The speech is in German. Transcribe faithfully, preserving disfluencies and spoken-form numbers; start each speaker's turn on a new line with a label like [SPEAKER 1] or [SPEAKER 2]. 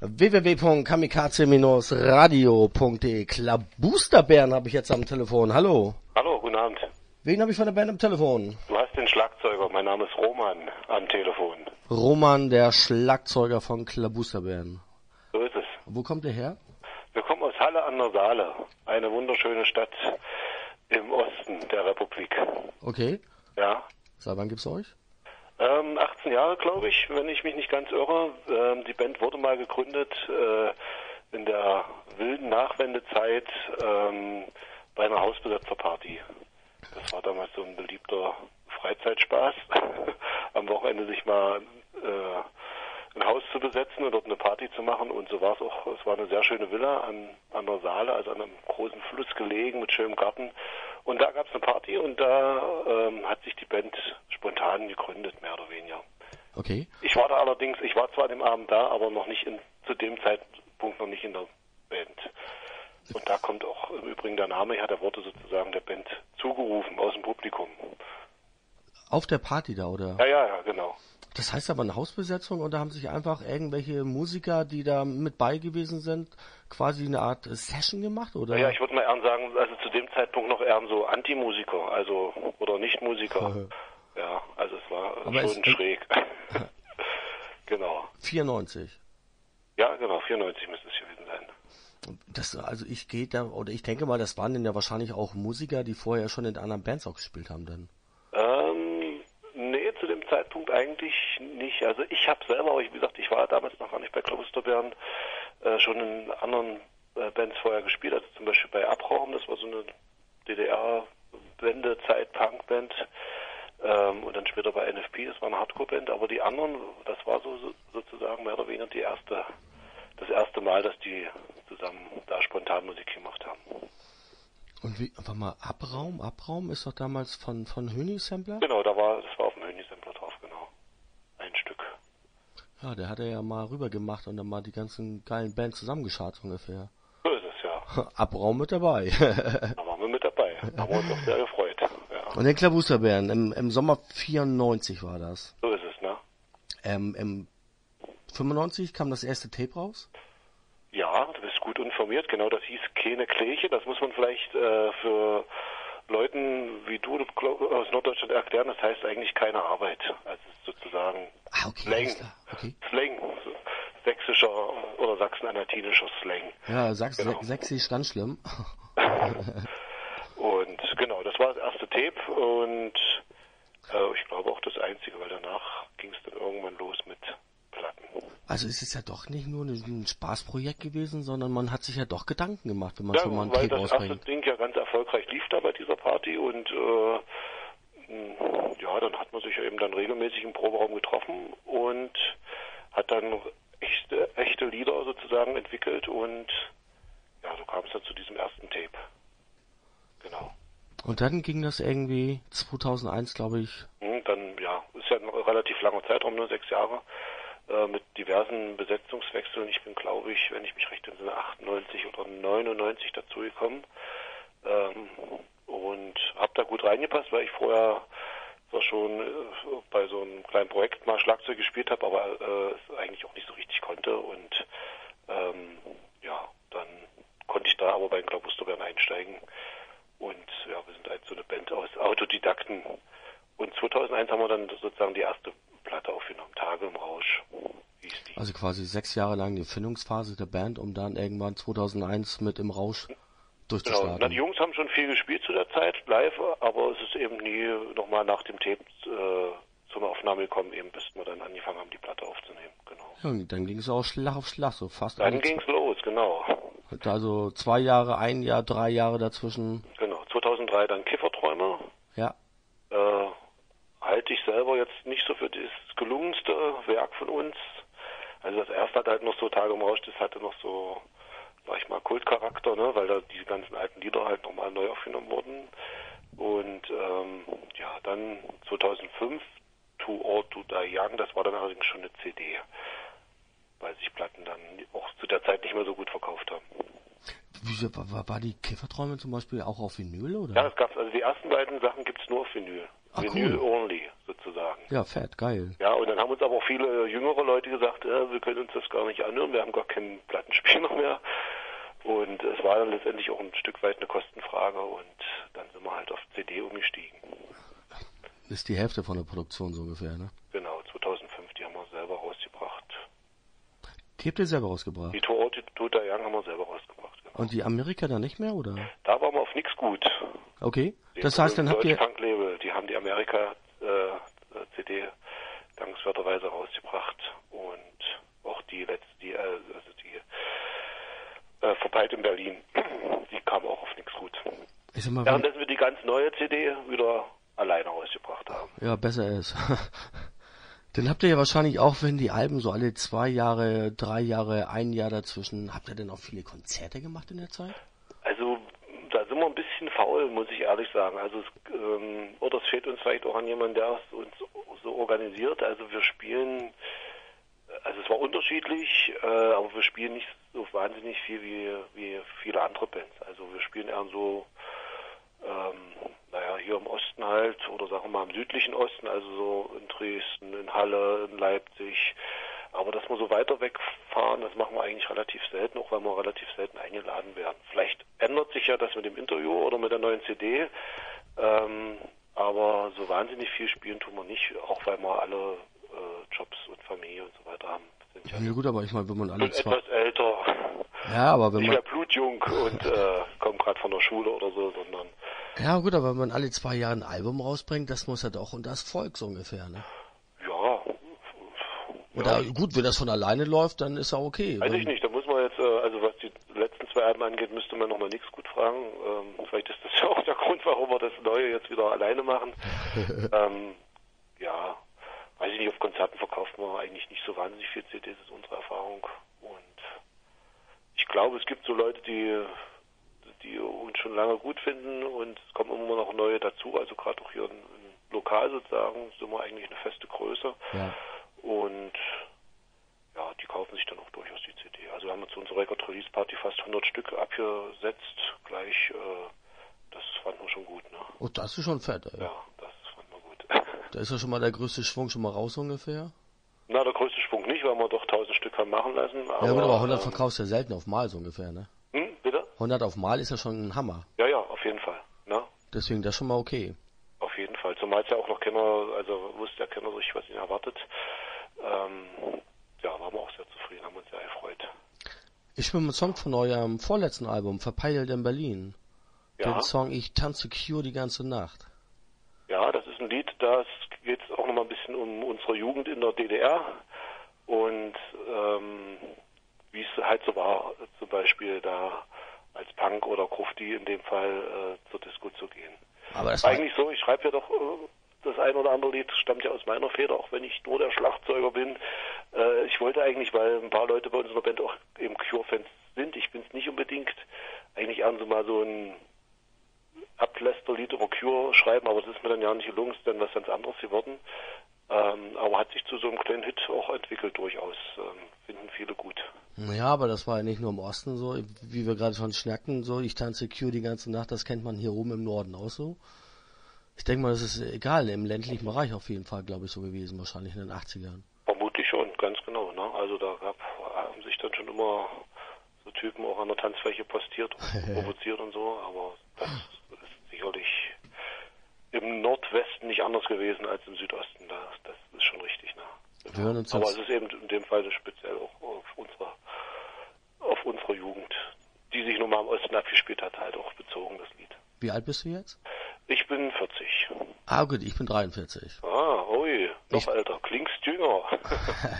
[SPEAKER 1] w w w punkt kamikaze radio punkt de. Klabusterbären habe ich jetzt am Telefon. Hallo.
[SPEAKER 2] Hallo, guten Abend.
[SPEAKER 1] Wen habe ich von der Band am Telefon?
[SPEAKER 2] Du hast den Schlagzeuger, mein Name ist Roman, am Telefon.
[SPEAKER 1] Roman, der Schlagzeuger von Klabusterbären.
[SPEAKER 2] So ist es.
[SPEAKER 1] Wo kommt der her?
[SPEAKER 2] Wir kommen aus Halle an der Saale, eine wunderschöne Stadt im Osten der Republik.
[SPEAKER 1] Okay.
[SPEAKER 2] Ja.
[SPEAKER 1] Seit wann gibt's euch?
[SPEAKER 2] Ähm, achtzehn Jahre, glaube ich, wenn ich mich nicht ganz irre. Ähm, die Band wurde mal gegründet äh, in der wilden Nachwendezeit ähm, bei einer Hausbesetzerparty. Das war damals so ein beliebter Freizeitspaß, am Wochenende sich mal äh, ein Haus zu besetzen und dort eine Party zu machen. Und so war es auch. Es war eine sehr schöne Villa an, an der Saale, also an einem großen Fluss gelegen mit schönem Garten. Und da gab es eine Party und da ähm, hat sich die Band spontan gegründet, mehr oder weniger.
[SPEAKER 1] Okay.
[SPEAKER 2] Ich war da allerdings, ich war zwar an dem Abend da, aber noch nicht in, zu dem Zeitpunkt noch nicht in der Band. Und da kommt auch im Übrigen der Name her, der wurde sozusagen der Band zugerufen aus dem Publikum.
[SPEAKER 1] Auf der Party da, oder?
[SPEAKER 2] Ja, ja, ja, genau.
[SPEAKER 1] Das heißt aber eine Hausbesetzung und da haben sich einfach irgendwelche Musiker, die da mit bei gewesen sind, quasi eine Art Session gemacht, oder?
[SPEAKER 2] Ja, ja, ich würde mal eher sagen, also zu dem Zeitpunkt noch eher so Anti-Musiker, also, oder Nicht-Musiker. Ja, also es war aber schon es, schräg. Genau.
[SPEAKER 1] vierundneunzig.
[SPEAKER 2] Ja, genau, vierundneunzig müsste es gewesen sein.
[SPEAKER 1] Das, also ich gehe da, oder ich denke mal, das waren dann ja wahrscheinlich auch Musiker, die vorher schon in anderen Bands auch gespielt haben dann.
[SPEAKER 2] Ähm, nee, zu dem Zeitpunkt eigentlich nicht. Also ich habe selber, wie gesagt, ich war damals noch gar nicht bei Klabusterbären, äh, schon in anderen äh, Bands vorher gespielt, also zum Beispiel bei Abraum, das war so eine D D R-Wendezeit-Punk-Band. Ähm, und dann später bei N F P, das war eine Hardcore-Band, aber die anderen, das war so, so sozusagen mehr oder weniger die erste, das erste Mal, dass die zusammen da spontan Musik gemacht haben.
[SPEAKER 1] Und wie, warte mal, Abraum, Abraum ist doch damals von, von Höni Sampler?
[SPEAKER 2] Genau, da war, das war auf dem Höni Sampler drauf, genau. Ein Stück.
[SPEAKER 1] Ja, der hat er ja mal rüber gemacht und dann mal die ganzen geilen Bands zusammengeschart ungefähr.
[SPEAKER 2] So ist es, ja.
[SPEAKER 1] Abraum mit dabei.
[SPEAKER 2] Da waren wir mit dabei. Da haben wir uns auch sehr gefreut. Ja.
[SPEAKER 1] Und den Klabusterbären, im, im Sommer vierundneunzig war das.
[SPEAKER 2] So ist es, ne?
[SPEAKER 1] Ähm, im fünfundneunzig kam das erste Tape raus?
[SPEAKER 2] Ja, du bist gut informiert. Genau, das hieß Keine Kleche. Das muss man vielleicht äh, für Leuten wie du aus Norddeutschland erklären. Das heißt eigentlich keine Arbeit. Also sozusagen
[SPEAKER 1] ah, okay,
[SPEAKER 2] Slang.
[SPEAKER 1] Okay.
[SPEAKER 2] Slang. Sächsischer oder sachsen-anhaltinischer Slang.
[SPEAKER 1] Ja, Sachs
[SPEAKER 2] genau.
[SPEAKER 1] Sächsisch ganz schlimm.
[SPEAKER 2] Und genau, das war das erste Tape und äh, ich glaube auch das einzige, weil danach ging es dann irgendwann los mit Platten.
[SPEAKER 1] Also ist es ja doch nicht nur ein Spaßprojekt gewesen, sondern man hat sich ja doch Gedanken gemacht, wenn man
[SPEAKER 2] ja,
[SPEAKER 1] so mal ein
[SPEAKER 2] weil
[SPEAKER 1] Tape
[SPEAKER 2] das
[SPEAKER 1] rausbringt.
[SPEAKER 2] erste Ding ja ganz erfolgreich lief da bei dieser Party und äh, ja, dann hat man sich ja eben dann regelmäßig im Proberaum getroffen und hat dann echte, echte Lieder sozusagen entwickelt und ja, so kam es dann zu diesem ersten Tape. Genau.
[SPEAKER 1] Und dann ging das irgendwie zweitausendeins, glaube ich.
[SPEAKER 2] Dann, ja, ist ja ein relativ langer Zeitraum, nur sechs Jahre, äh, mit diversen Besetzungswechseln. Ich bin, glaube ich, wenn ich mich recht entsinne, achtundneunzig oder neunundneunzig dazugekommen. Ähm, und habe da gut reingepasst, weil ich vorher zwar schon äh, bei so einem kleinen Projekt mal Schlagzeug gespielt habe, aber äh, es eigentlich auch nicht so richtig konnte. Und ähm, ja, dann konnte ich da aber bei den Klabusterbären einsteigen. Und ja, wir sind halt so eine Band aus Autodidakten. Und zweitausendeins haben wir dann sozusagen die erste Platte aufgenommen, Tage im Rausch hieß die.
[SPEAKER 1] Also quasi sechs Jahre lang die Findungsphase der Band, um dann irgendwann zweitausendeins mit im Rausch durchzustarten.
[SPEAKER 2] Genau, die Jungs haben schon viel gespielt zu der Zeit, live, aber es ist eben nie nochmal nach dem Tape äh, zur Aufnahme gekommen, eben bis wir dann angefangen haben, die Platte aufzunehmen. Genau.
[SPEAKER 1] Ja, und dann ging es auch Schlag auf Schlag, so fast.
[SPEAKER 2] Dann ging es los, genau.
[SPEAKER 1] Also zwei Jahre, ein Jahr, drei Jahre dazwischen.
[SPEAKER 2] Genau, zweitausenddrei dann Kifferträume.
[SPEAKER 1] Ja.
[SPEAKER 2] Äh, halte ich selber jetzt nicht so für das gelungenste Werk von uns. Also das erste hat halt noch so Tage im Rausch, das hatte noch so, sag ich mal, Kultcharakter, ne, weil da diese ganzen alten Lieder halt nochmal neu aufgenommen wurden. Und ähm, ja, dann zweitausendfünf Too Old to Die Young, das war dann allerdings schon eine C D, weil sich Platten dann auch zu der Zeit nicht mehr so gut verkauft haben.
[SPEAKER 1] Wie, war, war die Kifferträume zum Beispiel auch auf Vinyl, oder?
[SPEAKER 2] Ja, es gab, also die ersten beiden Sachen gibt's nur auf Vinyl.
[SPEAKER 1] Ah,
[SPEAKER 2] Vinyl
[SPEAKER 1] cool.
[SPEAKER 2] only, sozusagen. sozusagen.
[SPEAKER 1] Ja, fett, geil.
[SPEAKER 2] Ja, und dann haben uns aber auch viele jüngere Leute gesagt, äh, wir können uns das gar nicht anhören, wir haben gar keinen Plattenspieler mehr. Und es war dann letztendlich auch ein Stück weit eine Kostenfrage und dann sind wir halt auf C D umgestiegen.
[SPEAKER 1] Ist die Hälfte von der Produktion so ungefähr, ne?
[SPEAKER 2] Genau, zweitausendfünf, die haben wir selber rausgebracht.
[SPEAKER 1] Die habt ihr selber rausgebracht?
[SPEAKER 2] Die To Tota Young haben wir selber rausgebracht. Genau.
[SPEAKER 1] Und die Amerika dann nicht mehr, oder?
[SPEAKER 2] Da waren wir auf nix gut.
[SPEAKER 1] Okay,
[SPEAKER 2] Den
[SPEAKER 1] das heißt, dann habt ihr...
[SPEAKER 2] Punk-Label, die haben die Amerika-C D dankenswerterweise rausgebracht und auch die letzte, die, äh, also die äh, Verpeilt in Berlin, die kam auch auf nichts gut.
[SPEAKER 1] Ich sag mal,
[SPEAKER 2] Währenddessen wir die ganz neue C D wieder alleine rausgebracht haben.
[SPEAKER 1] Ja, besser ist. Dann habt ihr ja wahrscheinlich auch, wenn die Alben so alle zwei Jahre, drei Jahre, ein Jahr dazwischen, habt ihr denn auch viele Konzerte gemacht in der Zeit?
[SPEAKER 2] Also da sind wir ein bisschen faul, muss ich ehrlich sagen. Also es, ähm, oder es fehlt uns vielleicht auch an jemandem, der es uns so organisiert. Also wir spielen, also es war unterschiedlich, äh, aber wir spielen nicht so wahnsinnig viel wie, wie viele andere Bands. Also wir spielen eher so, ähm, naja, hier im Osten halt, oder sagen wir mal im südlichen Osten, also so in Dresden, in Halle, in Leipzig. Aber dass wir so weiter wegfahren, das machen wir eigentlich relativ selten, auch weil wir relativ selten eingeladen werden. Vielleicht ändert sich ja das mit dem Interview oder mit der neuen C D, ähm, aber so wahnsinnig viel spielen tun wir nicht, auch weil wir alle äh, Jobs und Familie und so weiter haben. Sind ja,
[SPEAKER 1] ja gut, aber ich meine, wenn man alle zwei...
[SPEAKER 2] etwas älter,
[SPEAKER 1] ja, aber wenn
[SPEAKER 2] nicht
[SPEAKER 1] man...
[SPEAKER 2] mehr blutjung und äh, kommen gerade von der Schule oder so, sondern...
[SPEAKER 1] Ja gut, aber wenn man alle zwei Jahre ein Album rausbringt, das muss ja doch unter das Volk so ungefähr, ne?
[SPEAKER 2] Ja.
[SPEAKER 1] Oder
[SPEAKER 2] ja.
[SPEAKER 1] gut, wenn das von alleine läuft, dann ist ja okay.
[SPEAKER 2] Weiß ich nicht, da muss man jetzt, äh, also was die letzten zwei Alben angeht, müsste man nochmal nichts gut fragen. Ähm, vielleicht ist das ja auch der Grund, warum wir das Neue jetzt wieder alleine machen. ähm, ja, weiß ich nicht, auf Konzerten verkaufen wir eigentlich nicht so wahnsinnig viel C Ds, das ist unsere Erfahrung. Und ich glaube, es gibt so Leute, die die uns schon lange gut finden und es kommen immer noch neue dazu, also gerade auch hier in, in lokal sozusagen sind wir eigentlich eine feste Größe.
[SPEAKER 1] Ja.
[SPEAKER 2] Und ja, die kaufen sich dann auch durchaus die C D. Also wir haben zu unserer Record-Release-Party fast hundert Stück abgesetzt, gleich, äh, das fanden wir schon gut, ne?
[SPEAKER 1] Oh, das ist schon fett, ey.
[SPEAKER 2] Ja, das fanden wir gut.
[SPEAKER 1] Da ist ja schon mal der größte Schwung schon mal raus ungefähr.
[SPEAKER 2] Na, der größte Schwung nicht, weil wir doch tausend Stück haben machen lassen. Aber,
[SPEAKER 1] ja gut, aber hundert
[SPEAKER 2] ähm,
[SPEAKER 1] verkaufst du ja selten auf Mal so ungefähr, ne?
[SPEAKER 2] Hm, bitte?
[SPEAKER 1] hundert auf Mal ist ja schon ein Hammer.
[SPEAKER 2] Ja, ja, auf jeden Fall, ne?
[SPEAKER 1] Deswegen das schon mal okay.
[SPEAKER 2] Auf jeden Fall, zumal es ja auch noch keiner, also wusste ja keiner so richtig, was ihn erwartet. Ähm, ja, waren wir auch sehr zufrieden, haben uns sehr erfreut.
[SPEAKER 1] Ich bin mit einem Song von eurem vorletzten Album, Verpeilt in Berlin.
[SPEAKER 2] Ja.
[SPEAKER 1] Den Song Ich tanze Cure die ganze Nacht.
[SPEAKER 2] Ja, das ist ein Lied, da geht es auch nochmal ein bisschen um unsere Jugend in der D D R und ähm, wie es halt so war, zum Beispiel da als Punk oder Grufti in dem Fall äh, zur Disco zu gehen.
[SPEAKER 1] Aber das war
[SPEAKER 2] eigentlich so, ich schreibe ja doch, äh, das ein oder andere Lied stammt ja aus meiner Feder, auch wenn ich nur der Schlagzeuger bin. Äh, ich wollte eigentlich, weil ein paar Leute bei uns in der Band auch eben Cure-Fans sind, ich bin es nicht unbedingt, eigentlich eher so mal so ein Ablästerlied über Cure schreiben, aber das ist mir dann ja nicht gelungen, ist dann was ganz anderes geworden. Ähm, aber hat sich zu so einem kleinen Hit auch entwickelt durchaus. Ähm, finden viele gut.
[SPEAKER 1] Ja, aber das war ja nicht nur im Osten so, wie wir gerade schon schnackten, so, ich tanze Cure die ganze Nacht, das kennt man hier oben im Norden auch so. Ich denke mal, das ist egal, im ländlichen Bereich auf jeden Fall, glaube ich, so gewesen, wahrscheinlich in den achtzigern.
[SPEAKER 2] Vermutlich schon, ganz genau, ne? Also da gab, haben sich dann schon immer so Typen auch an der Tanzfläche postiert und provoziert und so, aber das ist sicherlich im Nordwesten nicht anders gewesen als im Südosten, das, das ist schon richtig, ne?
[SPEAKER 1] Wir hören uns
[SPEAKER 2] aber
[SPEAKER 1] jetzt.
[SPEAKER 2] es ist eben in dem Fall speziell auch auf unsere, auf unsere Jugend, die sich nun mal im Osten abgespielt hat, halt auch bezogen, das Lied.
[SPEAKER 1] Wie alt bist du jetzt?
[SPEAKER 2] Ich bin vierzig.
[SPEAKER 1] Ah gut, ich bin dreiundvierzig.
[SPEAKER 2] Ah, ui, noch
[SPEAKER 1] Ich-
[SPEAKER 2] älter. Klingst jünger.